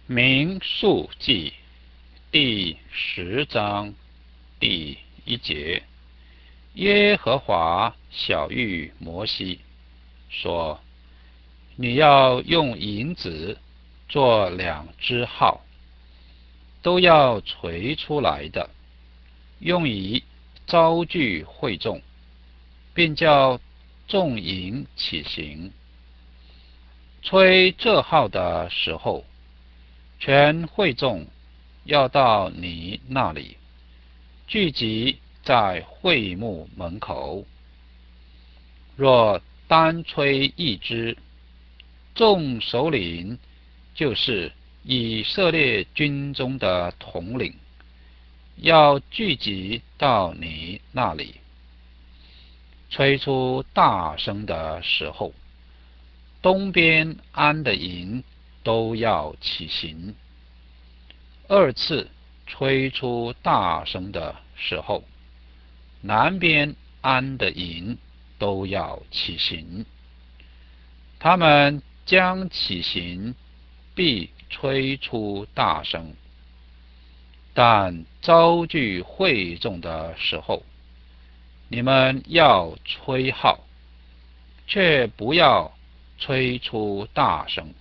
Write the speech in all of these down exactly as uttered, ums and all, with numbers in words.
民数记第十章第一节，耶和华晓谕摩西说：你要用银子做两只号，都要锤出来的，用以招聚会众，并叫众营起行。吹这号的时候，全会众要到你那里，聚集在会幕门口。若单吹一支，众首领就是以色列军中的统领，要聚集到你那里。吹出大声的时候，东边安的营都要起行。二次吹出大声的时候，南边安的营都要起行。他们将起行，必吹出大声。但招聚会众的时候，你们要吹号，却不要吹出大声。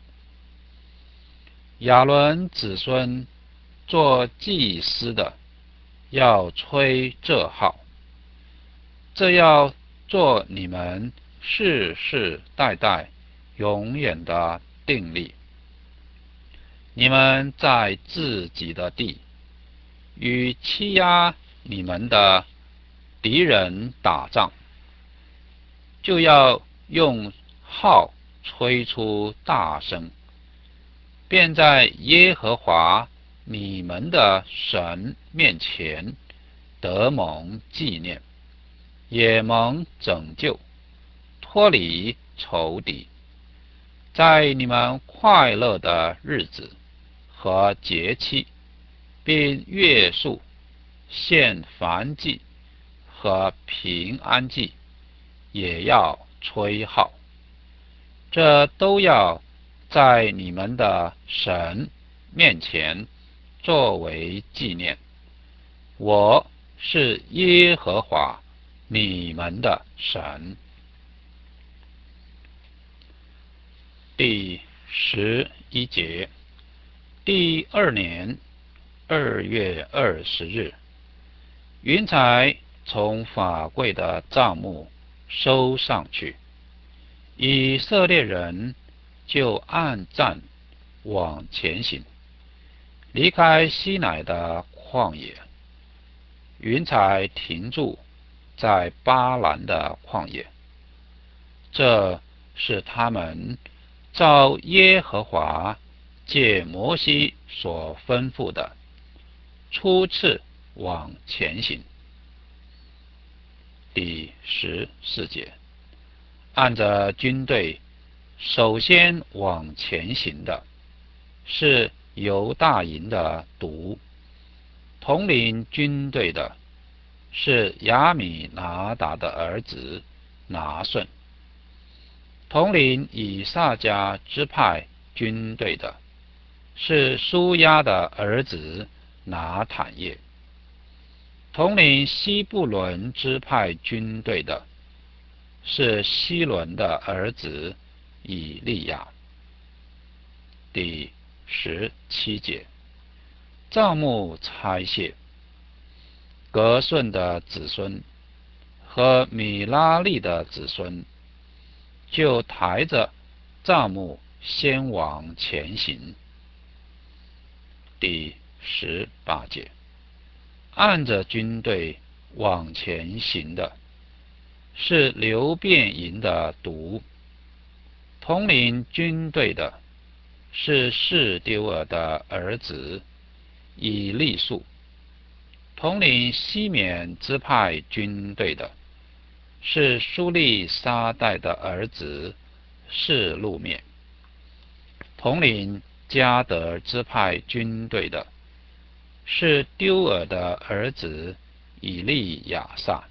亚伦子孙做祭司的要吹这号，这要做你们世世代代永远的定例。你们在自己的地与欺压你们的敌人打仗，就要用号吹出大声，便在耶和华你们的神面前得蒙纪念，也蒙拯救，脱离仇敌。在你们快乐的日子和节期，并月数献燔祭和平安祭，也要吹号。这都要在你们的神面前作为纪念。我是耶和华你们的神。第十一节，第二年二月二十日，云彩从法柜的帐幕收上去，以色列人就按站往前行，离开西乃的旷野。云彩停住在巴兰的旷野，这是他们照耶和华借摩西所吩咐的，初次往前行。第十四节，按着军队首先往前行的是犹大营的督，统领军队的是亚米拿达的儿子拿顺，统领以萨迦支派军队的是舒亚的儿子拿坦叶，统领西布伦支派军队的是希伦的儿子以利亚。第十七节，帐幕拆卸，革顺的子孙和米拉利的子孙就抬着帐幕先往前行。第十八节，按着军队往前行的是流便营的督，统领军队的是示丢尔的儿子以利素，统领西缅支派军队的是苏利沙代的儿子示路面，统领迦得支派军队的是丢尔的儿子以利亚撒。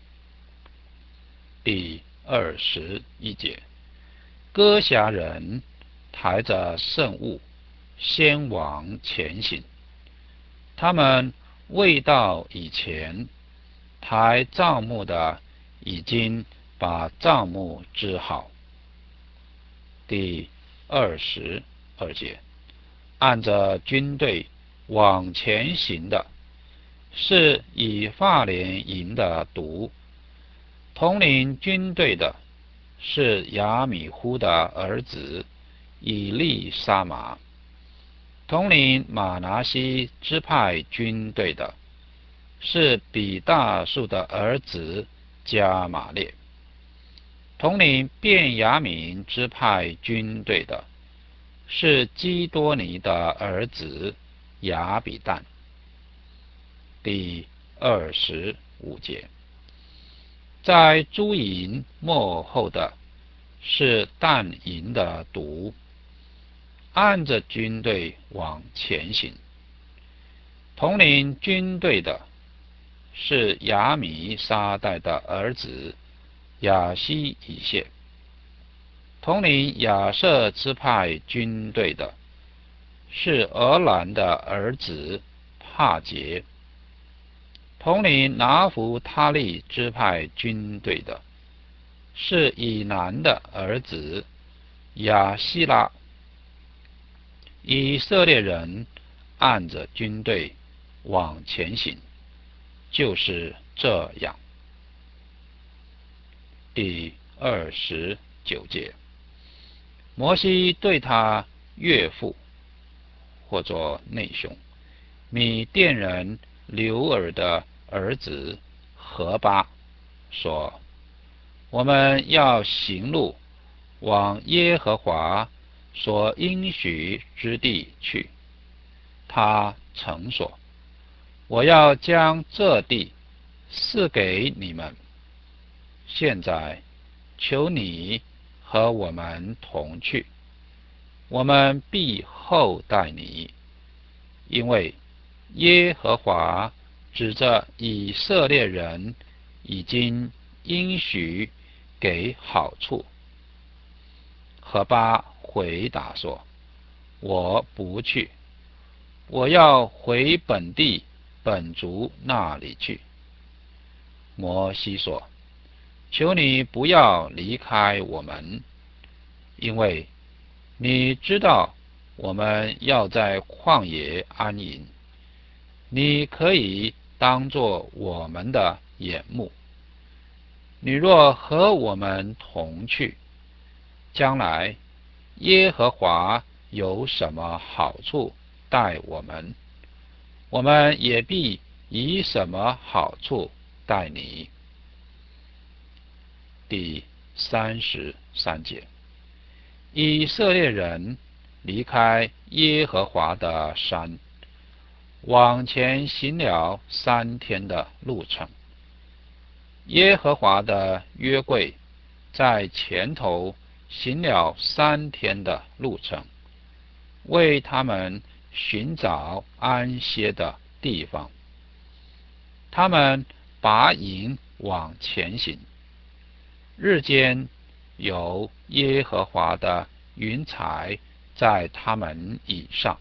第二十一节，歌辖人抬着圣物先往前行。他们未到以前，抬帐幕的已经把帐幕支好。第二十二节，按着军队往前行的是以法莲营的督，统领军队的是亚米忽的儿子以利沙玛，统领马拿西支派军队的是比大树的儿子加玛列，统领便雅悯支派军队的是基多尼的儿子亚比旦。第二十五节，在诸营末后的是但营的督，按着军队往前行。统领军队的是亚米沙代的儿子亚希以谢，统领亚舍支派军队的是俄兰的儿子帕杰，统领拿弗他利支派军队的是以南的儿子亚希拉。以色列人按着军队往前行，就是这样。第二十九节，摩西对他岳父，或作内兄，米甸人流尔的儿子何巴说：我们要行路，往耶和华所应许之地去。他曾说：我要将这地赐给你们。现在求你和我们同去，我们必厚待你，因为耶和华指着以色列人已经应许给好处。何巴回答说：我不去，我要回本地本族那里去。摩西说：求你不要离开我们，因为你知道我们要在旷野安营，你可以当作我们的眼目。你若和我们同去，将来耶和华有什么好处待我们，我们也必以什么好处待你。第三十三节，以色列人离开耶和华的山，往前行了三天的路程。耶和华的约柜在前头行了三天的路程，为他们寻找安歇的地方。他们拔营往前行，日间有耶和华的云彩在他们以上。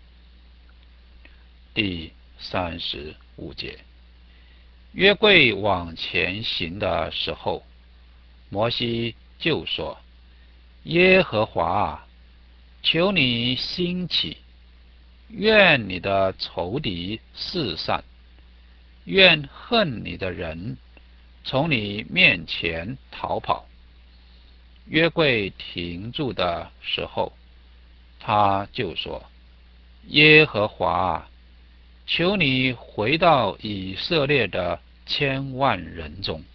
第三十五节，约柜往前行的时候，摩西就说：耶和华啊，求你兴起，愿你的仇敌四散，愿恨你的人从你面前逃跑。约柜停住的时候，他就说：耶和华啊，求你回到以色列的千万人中。